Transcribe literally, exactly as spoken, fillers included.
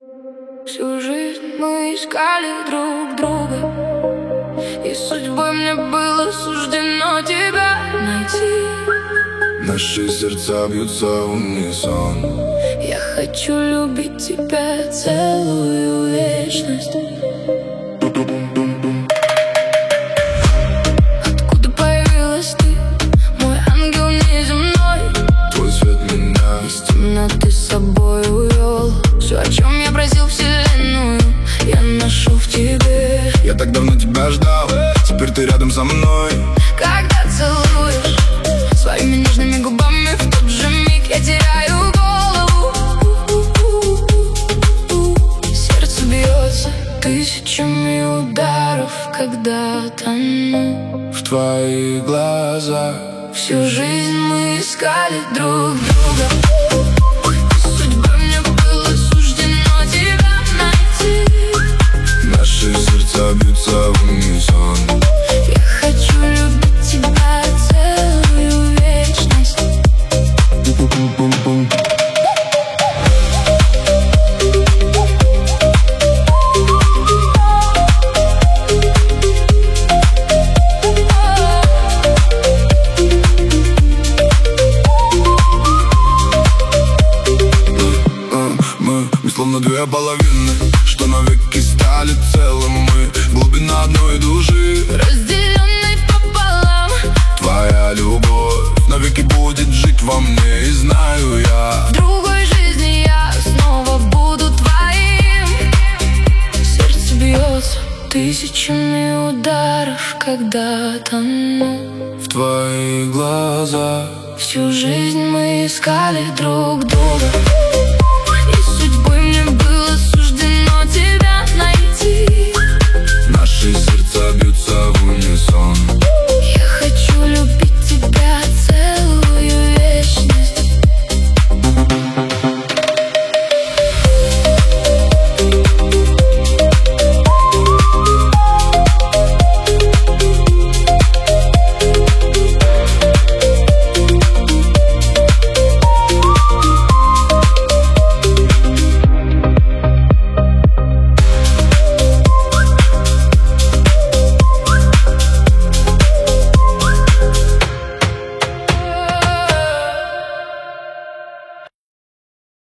Всю жизнь мы искали друг друга, и судьбой мне было суждено тебя найти. Наши сердца бьются в унисон. Я хочу любить тебя целую вечность. Откуда появилась ты, мой ангел неземной? Твой свет меня из темноты с собой увел. Все, о чем я просил вселенную, я нашел в тебе. Я так давно тебя ждал, теперь ты рядом со мной. Когда целуешь своими нежными губами, в тот же миг я теряю голову. Сердце бьется тысячами ударов, когда тону в твоих глазах. Всю жизнь мы искали друг друга, судьбой мне было суждено тебя найти. Наши сердца бьются в унисон. Я хочу любить тебя целую вечность. Пум-пум-пум-пум. Словно две половины, что навеки стали целым. Мы глубина одной души, разделенной пополам. Твоя любовь навеки будет жить во мне, и знаю я, в другой жизни я снова буду твоим. Сердце бьется тысячами ударов, когда тону в твоих глазах. Всю жизнь мы искали друг друга.